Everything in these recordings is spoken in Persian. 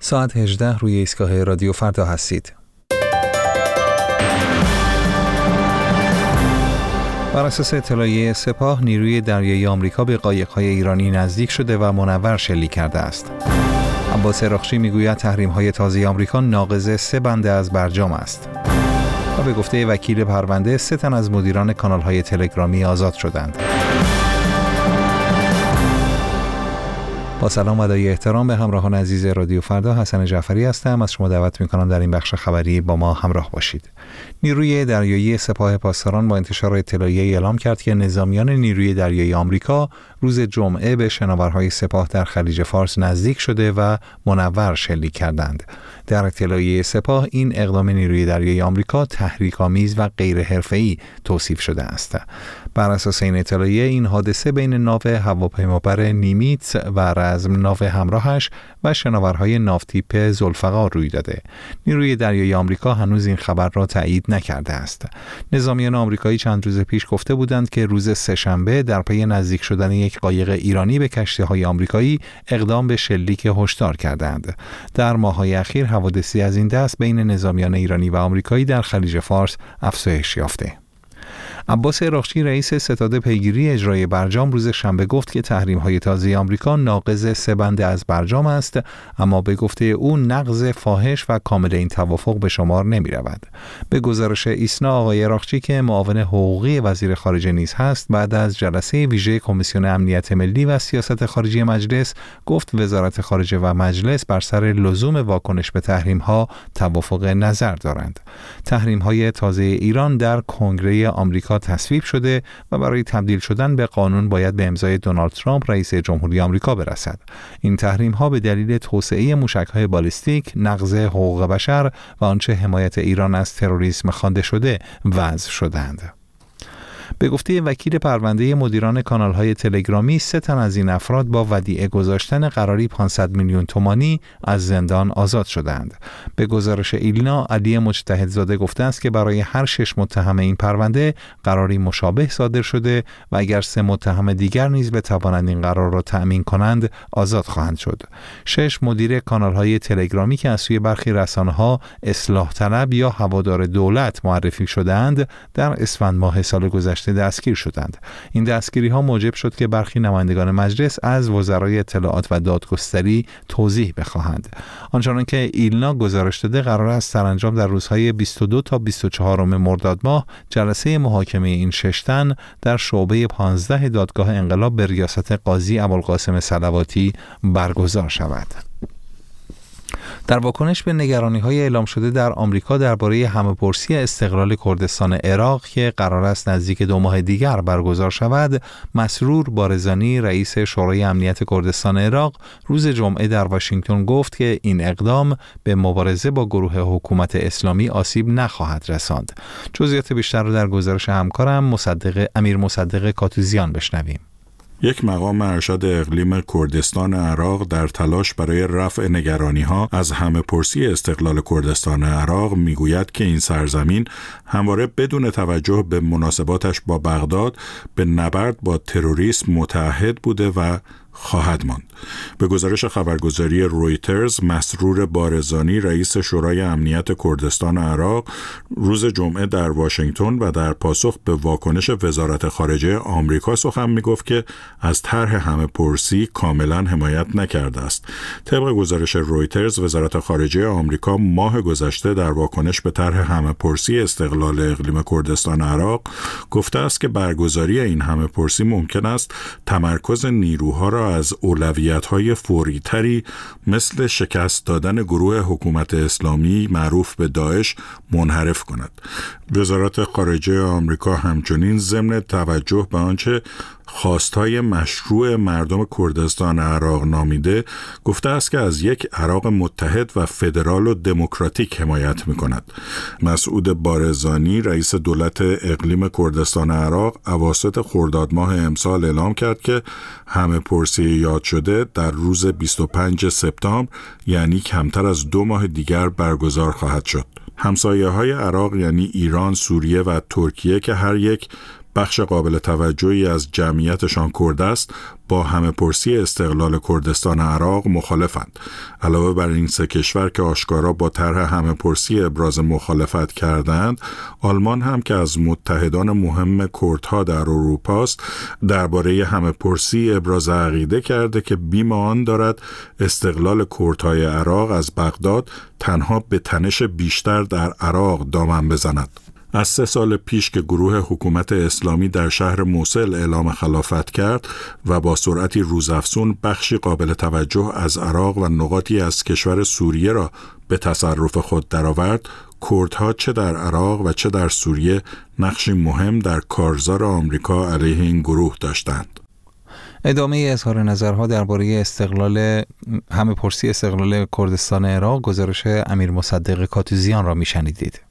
ساعت 18 روی ایستگاه رادیو فردا هستید. بر اساس اطلاعیه سپاه، نیروی دریایی آمریکا به قایق‌های ایرانی نزدیک شده و منور شلیک کرده است. عباس رخشی میگوید تحریم‌های تازه آمریکا ناقض 3 بنده از برجام است. و به گفته وکیل پرونده 3 تن از مدیران کانال‌های تلگرامی آزاد شدند. با سلام و ادای احترام به همراهان عزیز رادیو فردا، حسن جعفری هستم. از شما دعوت می‌کنم در این بخش خبری با ما همراه باشید. نیروی دریایی سپاه پاسداران با انتشار اطلاعیه اعلام کرد که نظامیان نیروی دریایی آمریکا روز جمعه به شناورهای سپاه در خلیج فارس نزدیک شده و منور شلیک کردند. در اطلاعیه سپاه این اقدام نیروی دریایی آمریکا تحریک‌آمیز و غیر حرفه‌ای توصیف شده است. بر اساس این اطلاعیه این حادثه بین ناو هواپیمابر نیمیتس و رزم ناو همراهش و شناورهای ناوتیپ ذوالفقار روی داده. نیروی دریایی آمریکا هنوز این خبر را تایید نکرده است. نظامیان آمریکایی چند روز پیش گفته بودند که روز سه‌شنبه در پی نزدیک شدن یک قایق ایرانی به کشتی‌های آمریکایی اقدام به شلیک هشدار کردند. در ماه‌های اخیر حوادثی از این دست بین نظامیان ایرانی و آمریکایی در خلیج فارس افزایش یافته. عباس رخشی رئیس ستاد پیگیری اجرای برجام روز شنبه گفت که تحریم‌های تازه آمریکا ناقض 3 بنده از برجام است، اما به گفته او نقض فاحش و کامل این توافق به شمار نمی‌رود. به گزارش ایسنا، آقای رخشی که معاون حقوقی وزیر خارجه نیز هست، بعد از جلسه ویژه کمیسیون امنیت ملی و سیاست خارجی مجلس گفت وزارت خارجه و مجلس بر سر لزوم واکنش به تحریم‌ها توافق نظر دارند. تحریم‌های تازه ایران در کنگره آمریکا تصویب شده و برای تبدیل شدن به قانون باید به امضای دونالد ترامپ رئیس جمهوری آمریکا برسد. این تحریم‌ها به دلیل توسعه موشک‌های بالیستیک، نقض حقوق بشر و آنچه حمایت ایران از تروریسم خوانده شده وضع شدند. به گفته وکیل پرونده مدیران کانال‌های تلگرامی 3 تن از این افراد با ودیعه گذاشتن قراری 500 میلیون تومانی از زندان آزاد شدند. به گزارش ایلنا، علی مجتهدزاده گفته است که برای هر 6 متهم این پرونده قراری مشابه صادر شده و اگر 3 متهم دیگر نیز بتوانند این قرار را تأمین کنند آزاد خواهند شد. 6 مدیر کانال‌های تلگرامی که از سوی برخی رسانه‌ها اصلاح طلب یا هوادار دولت معرفی شدند در اسفند ماه سال گذشته دستگیر شدند. این دستگیری ها موجب شد که برخی نمایندگان مجلس از وزرای اطلاعات و دادگستری توضیح بخواهند. آنچنان که ایلنا گزارش داده، قرار است سرانجام در روزهای 22 تا 24 مرداد ماه جلسه محاکمه این 6 تن در شعبه 15 دادگاه انقلاب به ریاست قاضی ابوالقاسم صلواتی برگزار شود. در واکنش به نگرانی‌های اعلام شده در آمریکا درباره همه‌پرسی استقلال کردستان عراق که قرار است نزدیک 2 ماه دیگر برگزار شود، مسرور بارزانی رئیس شورای امنیت کردستان عراق روز جمعه در واشنگتن گفت که این اقدام به مبارزه با گروه حکومت اسلامی آسیب نخواهد رساند. جزئیات بیشتر را در گزارش همکارم امیر مصدق کاتوزیان بشنویم. یک مقام ارشد اقلیم کردستان عراق در تلاش برای رفع نگرانی‌ها از همه‌پرسی استقلال کردستان عراق میگوید که این سرزمین همواره بدون توجه به مناسباتش با بغداد به نبرد با تروریسم متعهد بوده و خواهد ماند. به گزارش خبرگزاری رویترز، مسرور بارزانی رئیس شورای امنیت کردستان عراق روز جمعه در واشنگتن و در پاسخ به واکنش وزارت خارجه آمریکا سخن میگفت که از طرح همه‌پرسی کاملا حمایت نکرده است. طبق گزارش رویترز، وزارت خارجه آمریکا ماه گذشته در واکنش به طرح همه‌پرسی استقلال اقلیم کردستان عراق گفته است که برگزاری این همه‌پرسی ممکن است تمرکز نیروها را از اولویت‌های فوری‌تری مثل شکست دادن گروه حکومت اسلامی معروف به داعش منحرف کند. وزارت خارجه آمریکا همچنین ضمن توجه به آنچه خواستهای مشروع مردم کردستان عراق نامیده، گفته است که از یک عراق متحد و فدرال و دموکراتیک حمایت می‌کند. مسعود بارزانی رئیس دولت اقلیم کردستان عراق اواسط خرداد ماه امسال اعلام کرد که همه‌پرسی یاد شده در روز 25 سپتامبر، یعنی کمتر از 2 ماه دیگر برگزار خواهد شد. همسایه‌های عراق یعنی ایران، سوریه و ترکیه که هر یک بخش قابل توجهی از جمعیتشان کرد است، با همه‌پرسی استقلال کردستان عراق مخالفند. علاوه بر این سه کشور که آشکارا با طرح همه‌پرسی ابراز مخالفت کردند، آلمان هم که از متحدان مهم کردها در اروپا است، درباره همه‌پرسی ابراز عقیده کرده که بیم آن دارد استقلال کردهای عراق از بغداد تنها به تنش بیشتر در عراق دامن بزند. از 3 سال پیش که گروه حکومت اسلامی در شهر موصل اعلام خلافت کرد و با سرعتی روزافزون بخشی قابل توجه از عراق و نقاطی از کشور سوریه را به تصرف خود درآورد، کردها چه در عراق و چه در سوریه نقشی مهم در کارزار آمریکا علیه این گروه داشتند. ادامه اظهار نظرها درباره همه‌پرسی استقلال کردستان عراق، گزارش امیر مصدق کاتوزیان را میشنیدید.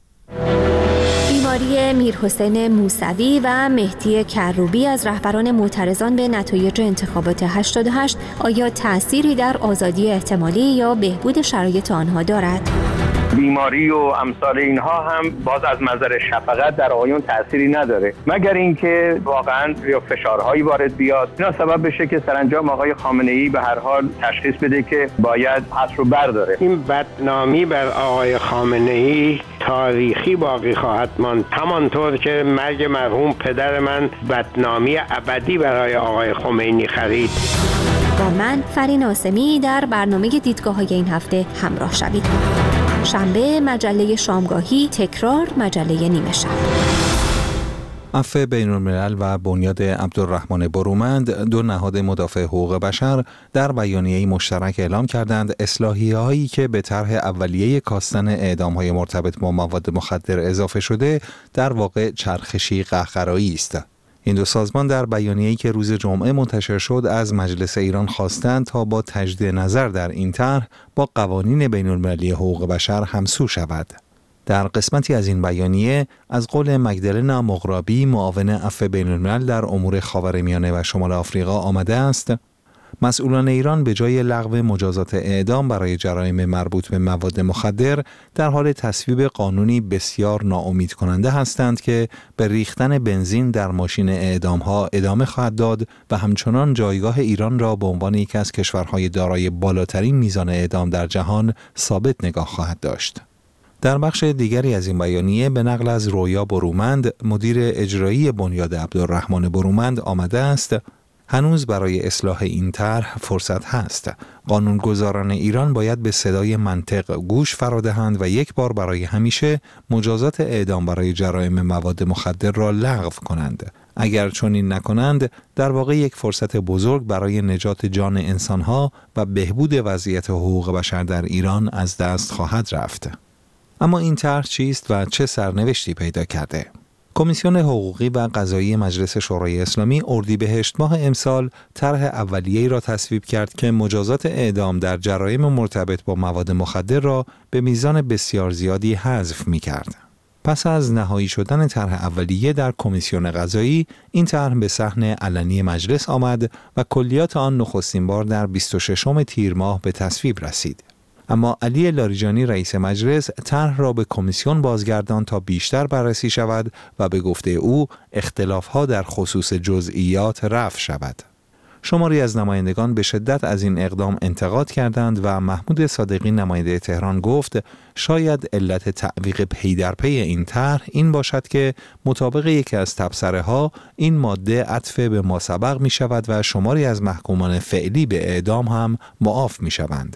بیماری میرحسین موسوی و مهدی کروبی از رهبران معترضان به نتایج انتخابات 88 آیا تأثیری در آزادی احتمالی یا بهبود شرایط آنها دارد؟ بیماری و امثال اینها هم باز از منظر شفقت در آقایون تأثیری نداره، مگر اینکه واقعا یا فشارهایی وارد بیاد، اینا سبب بشه که سرانجام آقای خامنه‌ای به هر حال تشخیص بده که باید حذف رو برداره. این بدنامی بر آقای خامنه‌ای تاریخی باقی خواهد ماند، همانطور که مرگ مرحوم پدر من بدنامی ابدی برای آقای خمینی خرید. با من فرین آسمی در برنامه دیدگاه‌های این هفته همراه شوید. شنبه مجله شامگاهی، تکرار مجله نیمه شب. عفو بین‌الملل و بنیاد عبدالرحمن برومند، 2 نهاد مدافع حقوق بشر، در بیانیه‌ای مشترک اعلام کردند اصلاحیه‌هایی که به طرح اولیه کاستن اعدام‌های مرتبط با مواد مخدر اضافه شده در واقع چرخشی قهقرایی است. این 2 سازمان در بیانیه‌ای که روز جمعه منتشر شد از مجلس ایران خواستند تا با تجدید نظر در این طرح با قوانین بین‌المللی حقوق بشر همسو شود. در قسمتی از این بیانیه از قول مگدلنا مغرابی، معاون عفو بین‌الملل در امور خاورمیانه و شمال آفریقا آمده است: مسئولان ایران به جای لغو مجازات اعدام برای جرایم مربوط به مواد مخدر در حال تصویب قانونی بسیار ناامید کننده هستند که به ریختن بنزین در ماشین اعدام‌ها ادامه خواهد داد و همچنان جایگاه ایران را به عنوان یکی از کشورهای دارای بالاترین میزان اعدام در جهان ثابت نگاه خواهد داشت. در بخش دیگری از این بیانیه به نقل از رویا برومند، مدیر اجرایی بنیاد عبدالرحمن برومند آمده است: هنوز برای اصلاح این طرح فرصت هست. قانونگذاران ایران باید به صدای منطق گوش فرا دهند و یک بار برای همیشه مجازات اعدام برای جرایم مواد مخدر را لغو کنند. اگر چنین نکنند، در واقع یک فرصت بزرگ برای نجات جان انسانها و بهبود وضعیت حقوق بشر در ایران از دست خواهد رفت. اما این طرح چیست و چه سرنوشتی پیدا کرده؟ کمیسیون حقوقی و قضایی مجلس شورای اسلامی اردیبهشت ماه امسال طرح اولیه‌ای را تصویب کرد که مجازات اعدام در جرایم مرتبط با مواد مخدر را به میزان بسیار زیادی حذف می‌کرد. پس از نهایی شدن طرح اولیه در کمیسیون قضایی، این طرح به صحن علنی مجلس آمد و کلیات آن نخستین بار در 26 تیر ماه به تصویب رسید. اما علی لاریجانی رئیس مجلس طرح را به کمیسیون بازگرداند تا بیشتر بررسی شود و به گفته او اختلاف‌ها در خصوص جزئیات رفع شود. شماری از نمایندگان به شدت از این اقدام انتقاد کردند و محمود صادقی نماینده تهران گفت شاید علت تعویق پی در پی این طرح این باشد که مطابق یکی از تبصره‌ها این ماده عطف به ماسبق می شود و شماری از محکومان فعلی به اعدام هم معاف می شوند.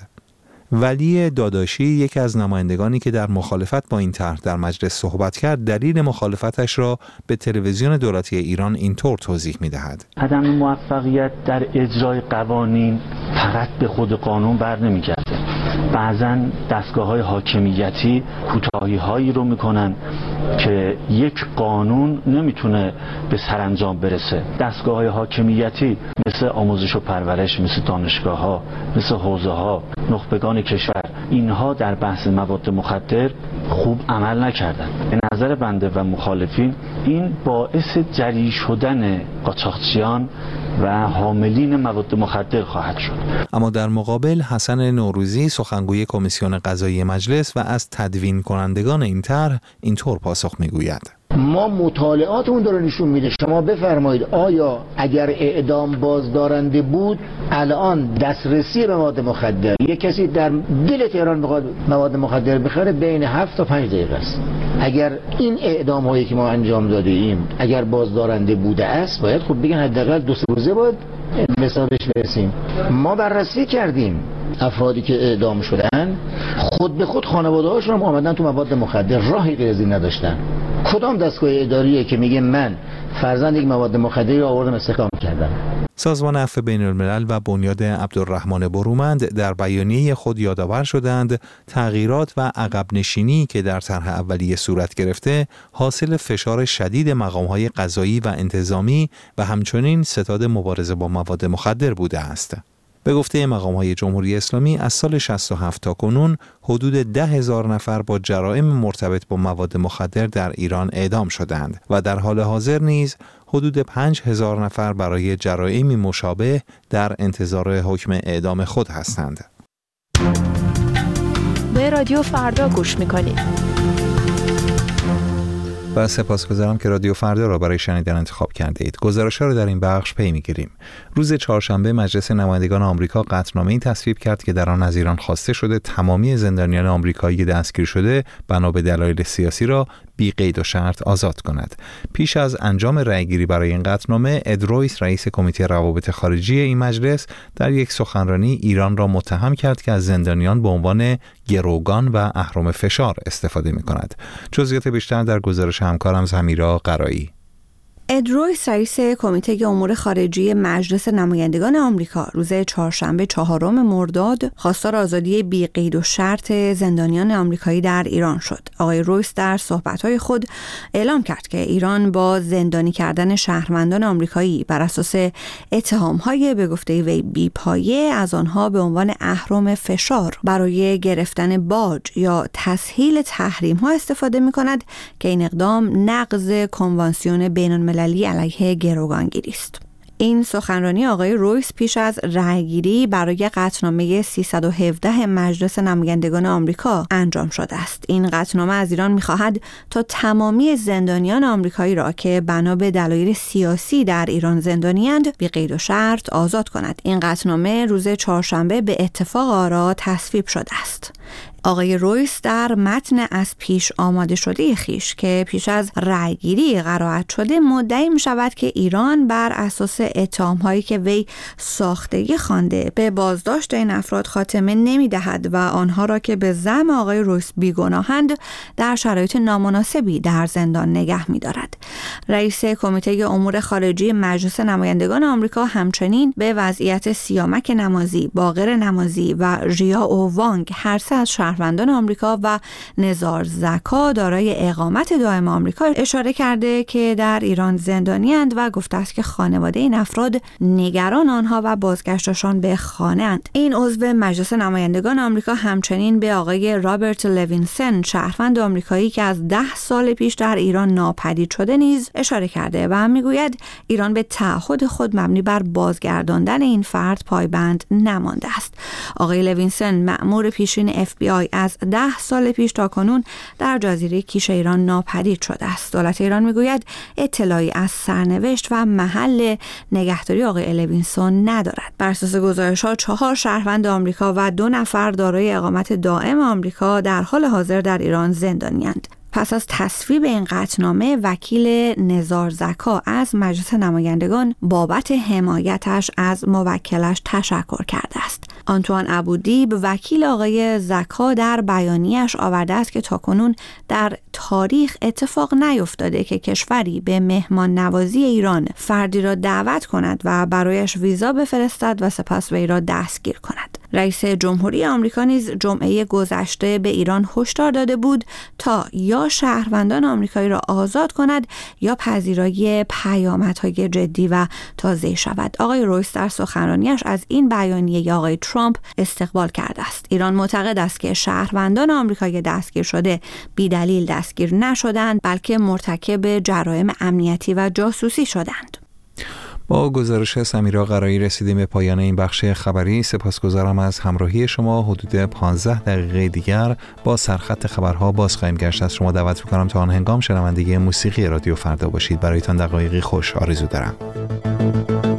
ولی داداشی، یکی از نمایندگانی که در مخالفت با این طرح در مجلس صحبت کرد، دلیل مخالفتش را به تلویزیون دولتی ایران اینطور توضیح می‌دهد: عدم موفقیت در اجرای قوانین فقط به خود قانون بر نمی‌گرده. بعضاً دستگاه‌های حاکمیتی کوتاهی‌هایی رو می‌کنن که یک قانون نمیتونه به سرانجام برسه. دستگاه‌های حاکمیتی مثل آموزش و پرورش، مثل دانشگاه‌ها، مثل حوزه‌ها، نخبگان کشور، اینها در بحث مواد مخدر خوب عمل نکردن. به نظر بنده و مخالفین این باعث جری شدن قاچاقچیان و حاملین مواد مخدر خواهد شد. اما در مقابل حسن نوروزی، سخنگوی کمیسیون قضایی مجلس و از تدوین کنندگان این طرح، اینطور پاسخ میگوید: ما مطالعات اون رو نشون میده. شما بفرمایید آیا اگر اعدام بازدارنده بود الان دسترسی به مواد مخدر، یک کسی در دل تهران بخواد مواد مخدر بخره بین 7 تا 5 دقیقه است. اگر این اعدام هایی که ما انجام داده ایم اگر بازدارنده بوده است باید خب بگن حداقل 2 روزه باید به حسابش برسیم. ما بررسی کردیم افرادی که اعدام شدن خود به خود خانواده هاشون هم آمدن تو مواد مخدر، راهی غیر از این نداشتن. کدام دستگاه اداریه که میگه من فرزند یک مواد مخدری رو آوردم استحکام کردم؟ سازمان عفو بین‌الملل و بنیاد عبدالرحمن برومند در بیانیه خود یادآور شدند تغییرات و عقب نشینی که در طرح اولیه صورت گرفته حاصل فشار شدید مقام‌های قضایی و انتظامی و همچنین ستاد مبارزه با مواد مخدر بوده است. به گفته مقام‌های جمهوری اسلامی از سال 67 تا کنون حدود 10,000 نفر با جرائم مرتبط با مواد مخدر در ایران اعدام شدند و در حال حاضر نیز حدود 5,000 نفر برای جرائمی مشابه در انتظار حکم اعدام خود هستند. به رادیو فردا گوش می‌کنید. و سپاسگزارم که رادیو فردا را برای شنیدن انتخاب کرده اید. گزارش‌ها را در این بخش پی می‌گیریم. روز چهارشنبه مجلس نمایندگان آمریکا قطعنامه‌ای تصویب کرد که در آن از ایران خواسته شده تمامی زندانیان آمریکایی دستگیر شده بنا به دلایل سیاسی را بی قید و شرط آزاد کند. پیش از انجام رأیگیری برای این قطعنامه، اد رویس رئیس کمیته روابط خارجی این مجلس در یک سخنرانی ایران را متهم کرد که از زندانیان به عنوان گروگان و اهرم فشار استفاده می‌کند. جزئیات بیشتر در گزارش همکارم زمیرا قرایی. اد رویس رئیس کمیته امور خارجی مجلس نمایندگان آمریکا روز چهارشنبه 4 مرداد خواستار آزادی بی قید و شرط زندانیان آمریکایی در ایران شد. آقای رویس در صحبت‌های خود اعلام کرد که ایران با زندانی کردن شهروندان آمریکایی بر اساس اتهام‌های به گفته وی بی‌پایه از آنها به عنوان اهرم فشار برای گرفتن باج یا تسهیل تحریم‌ها استفاده می‌کند که این اقدام نقض کنوانسیون بین‌المللی علیه گروگانگیری است. این سخنرانی آقای رویس پیش از رأیگیری برای قطعنامه 317 مجلس نمایندگان آمریکا انجام شده است. این قطعنامه از ایران می‌خواهد تا تمامی زندانیان آمریکایی را که بنا به دلایل سیاسی در ایران زندانی‌اند بی قید و شرط آزاد کند. این قطعنامه روز چهارشنبه به اتفاق آرا تصویب شده است. آقای رویس در متن از پیش آماده شده خویش که پیش از رأیگیری قرائت شده مدعی می شود که ایران بر اساس اتهام‌هایی که وی ساختگی خوانده به بازداشت این افراد خاتمه نمی دهد و آنها را که به زعم آقای رویس بیگناهند در شرایط نامناسبی در زندان نگه می دارد. رئیس کمیته امور خارجی مجلس نمایندگان آمریکا همچنین به وضعیت سیامک نمازی، باقر نمازی و ژیا اووانگ هر سه از شهروندان آمریکا و نزار زکا دارای اقامت دائم آمریکا اشاره کرده که در ایران زندانی‌اند و گفته است که خانواده این افراد نگران آنها و بازگشتشان به خانه اند. این عضو مجلس نمایندگان آمریکا همچنین به آقای رابرت لوینسن شهروند آمریکایی که از 10 سال پیش در ایران ناپدید شده نیز اشاره کرده و میگوید ایران به تعهد خود مبنی بر بازگرداندن این فرد پایبند نمانده است. آقای لوینسن مأمور پیشین FBI از 10 سال پیش تا کنون در جزیره کیش ایران ناپدید شده است. دولت ایران میگوید اطلاعی از سرنوشت و محل نگهداری آقای لوینسون ندارد. بر اساس گزارش‌ها 4 شهروند آمریکا و 2 نفر دارای اقامت دائم آمریکا در حال حاضر در ایران زندانی‌اند. پس از تصویب این قطعنامه وکیل نزار زکا از مجلس نمایندگان بابت حمایتش از موکلش تشکر کرده است. آنتوان ابودیب وکیل آقای زکا در بیانیه‌اش آورده است که تاکنون در تاریخ اتفاق نیفتاده که کشوری به مهمان نوازی ایران فردی را دعوت کند و برایش ویزا بفرستد و سپس وی را دستگیر کند. رئیس جمهوری آمریکا نیز جمعه گذشته به ایران هشدار داده بود تا یا شهروندان آمریکایی را آزاد کند یا پذیرایی پیامدهای جدی و تازه شود. آقای رویس در سخنرانیش از این بیانیه آقای ترامپ استقبال کرده است. ایران معتقد است که شهروندان آمریکایی دستگیر شده بی دلیل دستگیر نشدند بلکه مرتکب جرایم امنیتی و جاسوسی شدند. با گزارش سمیرا قرایی رسیدیم به پایان این بخش خبری. سپاسگزارم از همراهی شما. حدود 15 دقیقه دیگر با سرخط خبرها باز خواهیم گشت. از شما دعوت می‌کنم تا آن هنگام شنونده موسیقی رادیو فردا باشید. برایتان دقایقی خوش آرزو دارم.